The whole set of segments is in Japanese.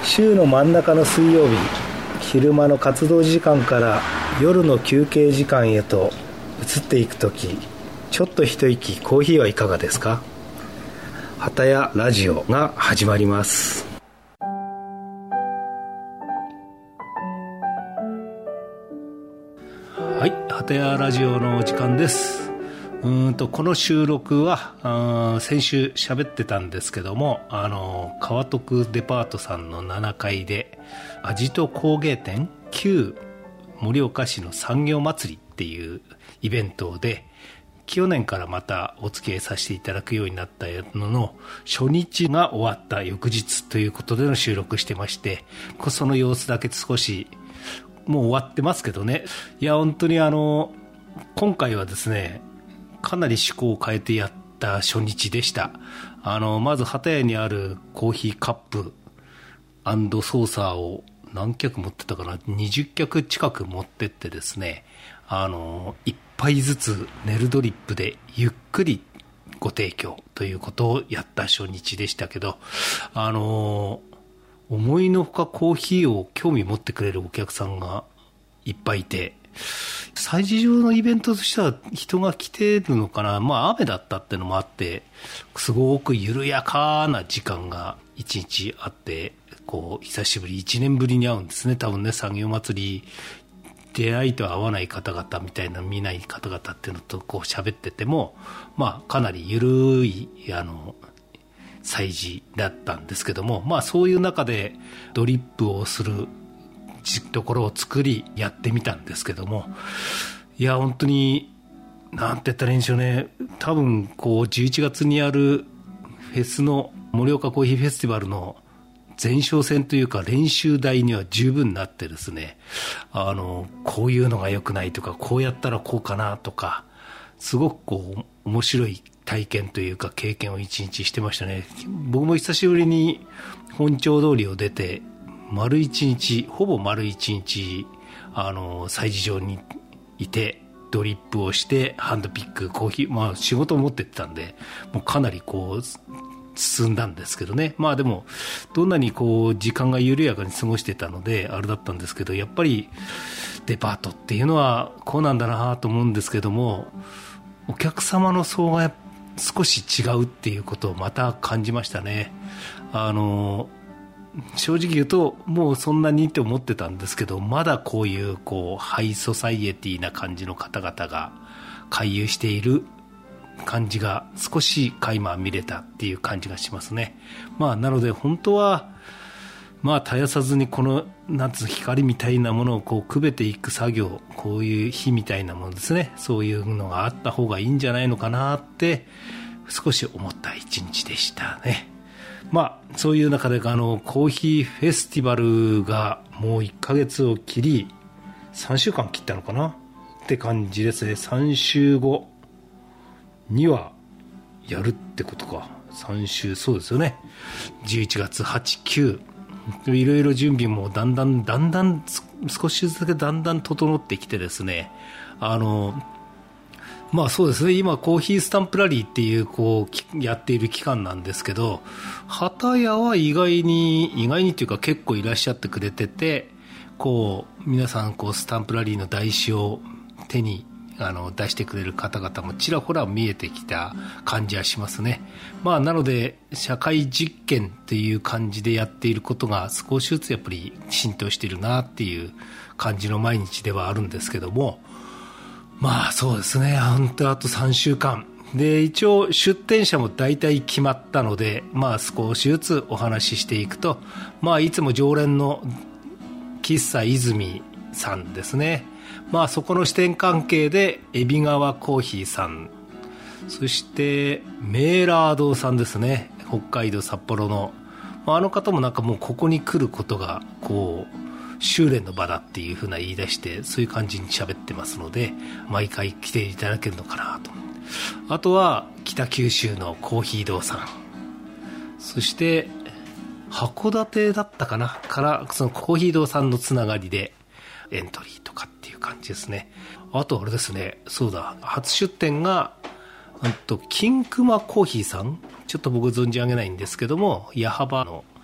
週の真ん中の水曜日、昼間の活動時間から夜の休憩時間へと移っていくとき、ちょっと一息コーヒーはいかがですか。畑屋ラジオが始まります。はい、畑屋ラジオのお時間です。この収録は先週喋ってたんですけども、川徳デパートさんの7階で味と工芸展旧盛岡市の産業祭りっていうイベントで、去年からまたお付き合いさせていただくようになったのの初日が終わった翌日ということでの収録してまして、その様子だけ少しもう終わってますけどね。いや本当に今回はですね、かなり趣向を変えてやった初日でした。まず畑屋にあるコーヒーカップ&ソーサーを何脚持ってたかな、20脚近く持ってってですね、一杯ずつネルドリップでゆっくりご提供ということをやった初日でしたけど、思いのほかコーヒーを興味持ってくれるお客さんがいっぱいいて、催事場のイベントとしては人が来てるのかな。雨だったってのもあって、すごく緩やかな時間が一日あって、久しぶり、1年ぶりに会うんですね。多分ね、産業祭り、出会いと会わない方々みたいな、見ない方々っていうのと喋ってても、かなり緩い、催事だったんですけども、そういう中でドリップをするところを作りやってみたんですけども、いや本当になんて言ったらいいんでしょうね。多分11月にあるフェスの盛岡コーヒーフェスティバルの前哨戦というか練習台には十分なってですね、こういうのが良くないとか、こうやったらこうかなとか、すごく面白い体験というか経験を一日してましたね。僕も久しぶりに本町通りを出て丸一日、ほぼ丸一日催事場にいて、ドリップをしてハンドピックコーヒー、仕事を持ってってたんで、もうかなり進んだんですけどね。でもどんなに時間が緩やかに過ごしてたのであれだったんですけど、やっぱりデパートっていうのはこうなんだなと思うんですけども、お客様の層が少し違うっていうことをまた感じましたね。正直言うともうそんなにって思ってたんですけど、まだこういうハイソサイエティな感じの方々が回遊している感じが少し垣間見れたっていう感じがしますね。なので本当は絶やさずにこの光みたいなものをくべていく作業、こういう火みたいなものですね、そういうのがあった方がいいんじゃないのかなって少し思った一日でしたね。そういう中でコーヒーフェスティバルがもう1ヶ月を切り3週間切ったのかなって感じですね。3週後にはやるってことか。3週、そうですよね。11月8、9、いろいろ準備もだんだん少しずつだけだんだん整ってきてですね、そうですね、今コーヒースタンプラリーっていうやっている期間なんですけど、畑屋は意外にっていうか結構いらっしゃってくれてて、皆さんスタンプラリーの台紙を手に出してくれる方々もちらほら見えてきた感じはしますね。なので社会実験っていう感じでやっていることが少しずつやっぱり浸透しているなっていう感じの毎日ではあるんですけども、そうですね、本当あと3週間で一応出店者も大体決まったので、少しずつお話ししていくと、いつも常連の喫茶泉さんですね、そこの支店関係で海老川コーヒーさん、そしてメーラードさんですね、北海道札幌の、あの方ももうここに来ることが修練の場だっていう風な言い出して、そういう感じに喋ってますので、毎回来ていただけるのかなと。あとは北九州のコーヒー堂さん、そして函館だったかなからそのコーヒー堂さんのつながりでエントリーとかっていう感じですね。あとあれですね、そうだ、初出店が金熊コーヒーさん、ちょっと僕存じ上げないんですけども、矢幅の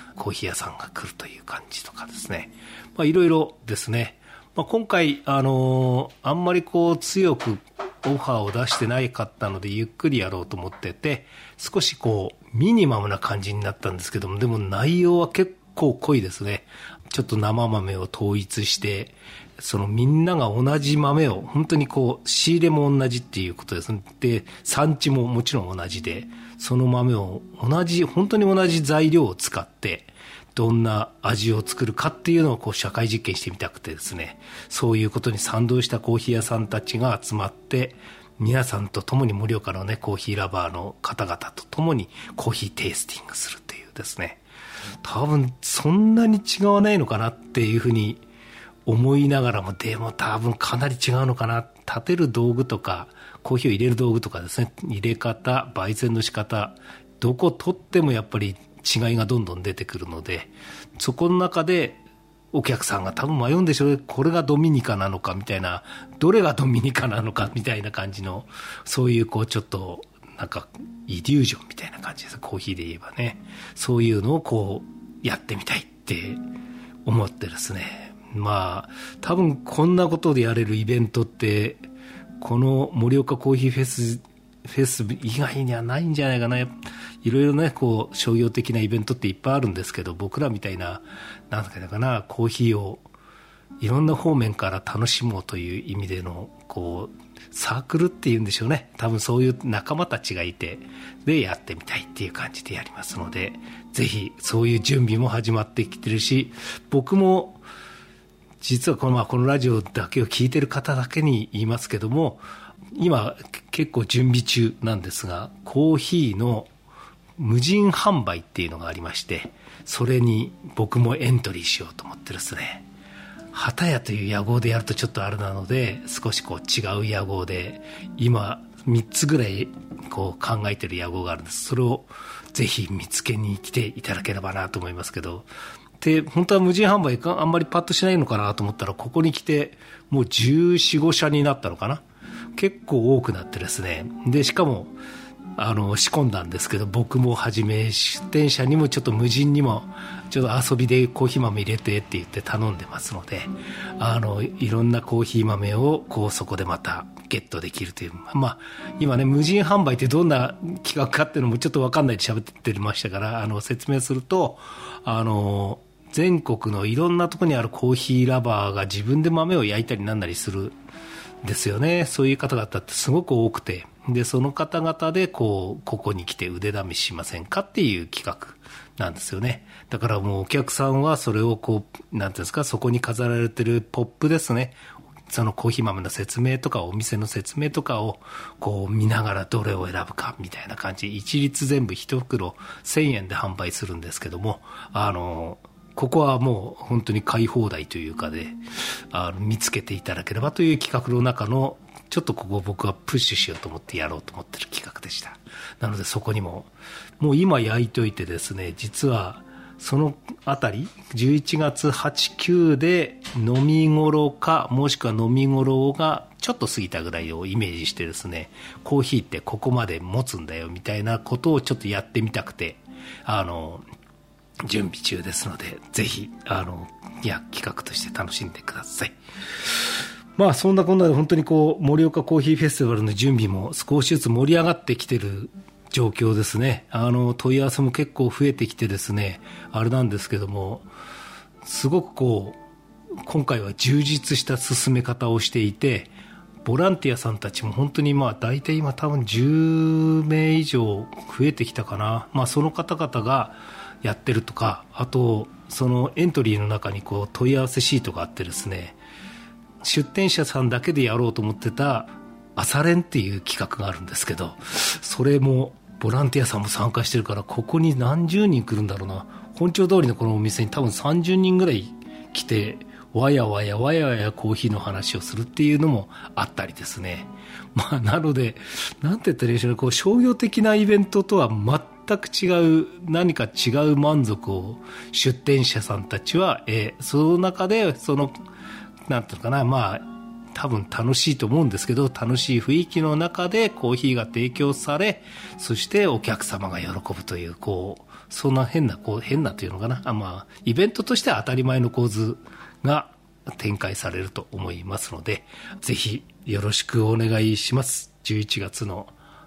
コーヒー屋さんが来るという感じとかですね。いろいろですね。今回、あんまり強くオファーを出してないかったので、ゆっくりやろうと思ってて、少しミニマムな感じになったんですけども、でも内容は結構濃いですね。ちょっと生豆を統一して、みんなが同じ豆を、本当に仕入れも同じっていうことですね。で、産地ももちろん同じで、その豆を本当に同じ材料を使って、どんな味を作るかっていうのを社会実験してみたくてですね、そういうことに賛同したコーヒー屋さんたちが集まって、皆さんと共に盛岡のね、コーヒーラバーの方々と共にコーヒーテイスティングするっていうですね、多分そんなに違わないのかなっていうふうに思いながらも、でも多分かなり違うのかな。立てる道具とか、コーヒーを入れる道具とかですね、入れ方、焙煎の仕方、どこ取ってもやっぱり違いがどんどん出てくるので、そこの中でお客さんが多分迷うんでしょうね。これがドミニカなのかみたいな、どれがドミニカなのかみたいな感じの、そういうちょっとなんかイリュージョンみたいな感じです。コーヒーで言えばね、そういうのをやってみたいって思ってですね。多分こんなことでやれるイベントってこの盛岡コーヒーフェス以外にはないんじゃないかな。いろいろね、商業的なイベントっていっぱいあるんですけど、僕らみたいな、なんていうかな、コーヒーをいろんな方面から楽しもうという意味での、サークルっていうんでしょうね。多分そういう仲間たちがいて、で、やってみたいっていう感じでやりますので、ぜひそういう準備も始まってきてるし、僕も、実はこのラジオだけを聞いてる方だけに言いますけども、今結構準備中なんですが、コーヒーの無人販売っていうのがありまして、それに僕もエントリーしようと思ってですね、旗屋という屋号でやるとちょっとあれなので、少し違う屋号で、今3つぐらい考えてる屋号があるんです。それをぜひ見つけに来ていただければなと思いますけど、で、本当は無人販売あんまりパッとしないのかなと思ったら、ここに来てもう14、15社になったのかな。結構多くなってですね。で、しかも仕込んだんですけど、僕もはじめ出店者にもちょっと無人にもちょっと遊びでコーヒー豆入れてって言って頼んでますので、いろんなコーヒー豆をそこでまたゲットできるという、今ね、無人販売ってどんな企画かっていうのもちょっと分かんないで喋ってましたから、説明すると、全国のいろんなところにあるコーヒーラバーが自分で豆を焼いたりなんなりするんですよね。そういう方々ってすごく多くて、でその方々でここに来て腕試ししませんかっていう企画なんですよね。だからもうお客さんはそれをなんていうんですか、そこに飾られてるポップですね、そのコーヒー豆の説明とかお店の説明とかを見ながらどれを選ぶかみたいな感じで、一律全部一袋1000円で販売するんですけども、ここはもう本当に買い放題というかで、見つけていただければという企画の中の、ちょっとここを僕はプッシュしようと思ってやろうと思ってる企画でした。なのでそこにもう今焼いといてですね、実はそのあたり11月8、9で飲み頃か、もしくは飲み頃がちょっと過ぎたぐらいをイメージしてですね、コーヒーってここまで持つんだよみたいなことをちょっとやってみたくて、準備中ですので、ぜひ企画として楽しんでください。そんなこんなで本当に盛岡コーヒーフェスティバルの準備も少しずつ盛り上がってきてる状況ですね。問い合わせも結構増えてきてですね、あれなんですけども、すごく今回は充実した進め方をしていて、ボランティアさんたちも本当に大体今多分10名以上増えてきたかな。その方々がやってるとか、あとそのエントリーの中に問い合わせシートがあってですね、出店者さんだけでやろうと思ってた朝練っていう企画があるんですけど、それもボランティアさんも参加してるから、ここに何十人来るんだろうな。本町通りのこのお店に多分30人ぐらい来て、わやわやコーヒーの話をするっていうのもあったりですね。なのでなんて言ったらいいでしょうね、商業的なイベントとは全く違う、何か違う満足を出店者さんたちはその中でなんていうのかな、多分楽しいと思うんですけど、楽しい雰囲気の中でコーヒーが提供され、そしてお客様が喜ぶという、 そんな変なというのかな、イベントとしては当たり前の構図が展開されると思いますので、ぜひよろしくお願いします。11月の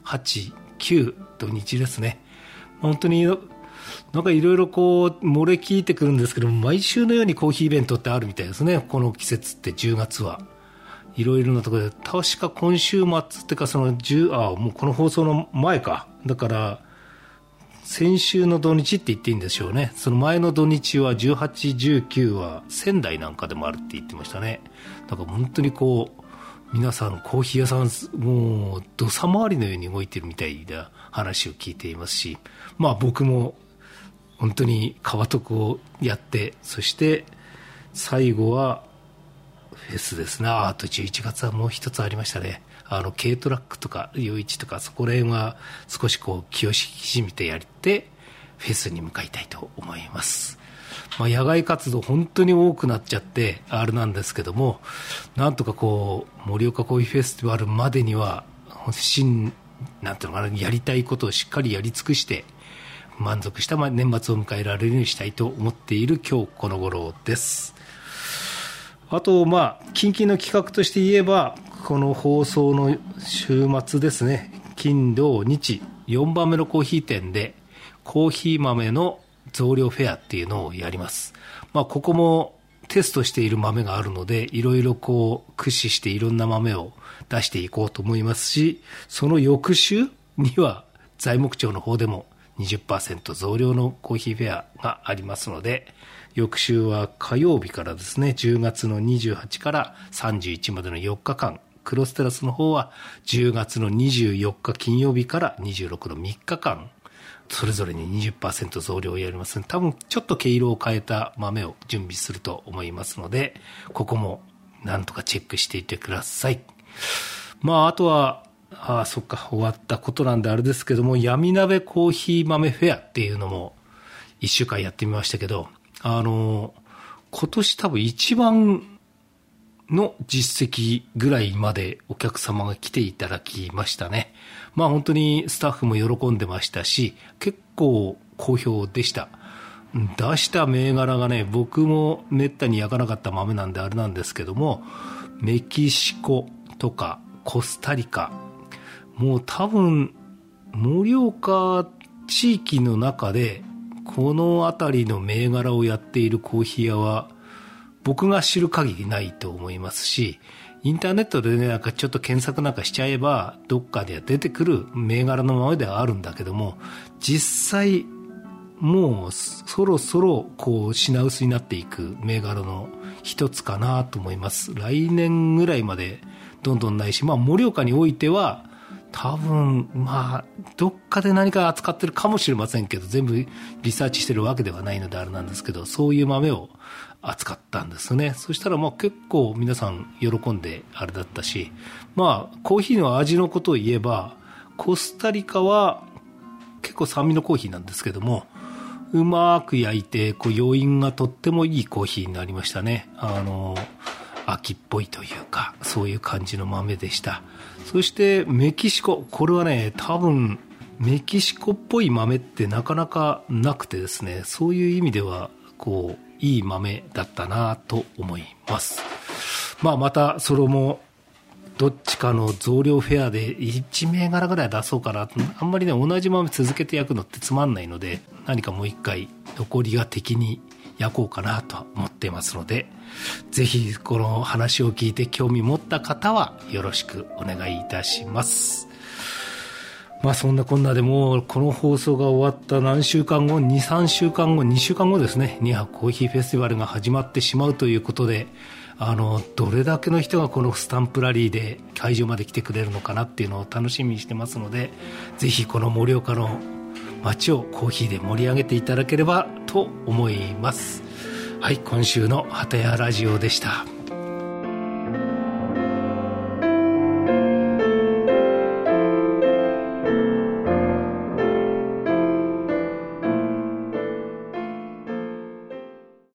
8、9土日ですね。本当になんかいろいろ漏れ聞いてくるんですけども、毎週のようにコーヒーイベントってあるみたいですね。この季節って10月はいろいろなところで、確か今週末ってかもうこの放送の前か。だから先週の土日って言っていいんでしょうね。その前の土日は18、19は仙台なんかでもあるって言ってましたね。だから本当に皆さんコーヒー屋さんもう土佐回りのように動いてるみたいな話を聞いていますし、僕も本当に川床をやって、そして最後はフェスですね。あと11月はもう一つありましたね。軽トラックとか夜市とかそこら辺は少し気を引き締めてやってフェスに向かいたいと思います。野外活動本当に多くなっちゃってあれなんですけども、なんとか盛岡コーヒーフェスティバルまでにはなんていうのかな、やりたいことをしっかりやり尽くして満足した年末を迎えられるようにしたいと思っている今日この頃です。あと近々の企画として言えば、この放送の週末ですね、金土日4番目のコーヒー店でコーヒー豆の増量フェアっていうのをやります。ここもテストしている豆があるので、いろいろ駆使していろんな豆を出していこうと思いますし、その翌週には材木町の方でも 20% 増量のコーヒーフェアがありますので、翌週は火曜日からですね、10月の28から31までの4日間、クロステラスの方は10月の24日金曜日から26の3日間、それぞれに 20% 増量をやりますので、多分ちょっと毛色を変えた豆を準備すると思いますので、ここもなんとかチェックしていてください。あとはそっか、終わったことなんであれですけども、闇鍋コーヒー豆フェアっていうのも1週間やってみましたけど、今年多分一番の実績ぐらいまでお客様が来ていただきましたね。本当にスタッフも喜んでましたし、結構好評でした。出した銘柄がね、僕もめったに焼かなかった豆なんであれなんですけども、メキシコとかコスタリカ、もう多分盛岡地域の中でこの辺りの銘柄をやっているコーヒー屋は僕が知る限りないと思いますし、インターネットでね、ちょっと検索なんかしちゃえばどっかで出てくる銘柄のままではあるんだけども、実際もうそろそろ品薄になっていく銘柄の一つかなと思います。来年ぐらいまでどんどんないし、盛岡においては多分どっかで何か扱ってるかもしれませんけど、全部リサーチしてるわけではないのであれなんですけど、そういう豆を扱ったんですね。そしたら結構皆さん喜んであれだったし、コーヒーの味のことを言えば、コスタリカは結構酸味のコーヒーなんですけども、うまく焼いて余韻がとってもいいコーヒーになりましたね。秋っぽいというか、そういう感じの豆でした。そしてメキシコ、これはね、多分メキシコっぽい豆ってなかなかなくてですね、そういう意味ではいい豆だったなと思います。またそれもどっちかの増量フェアで1銘柄ぐらい出そうかな。あんまりね、同じ豆続けて焼くのってつまんないので、何かもう一回残りが的に焼こうかなと思っていますので、ぜひこの話を聞いて興味持った方はよろしくお願いいたします。そんなこんなでもうこの放送が終わった何週間後、2、3週間後、2週間後ですね、ニハコーヒーフェスティバルが始まってしまうということで、どれだけの人がこのスタンプラリーで会場まで来てくれるのかなっていうのを楽しみにしてますので、ぜひこの盛岡の街をコーヒーで盛り上げていただければと思います。はい、今週のハタヤラジオでした。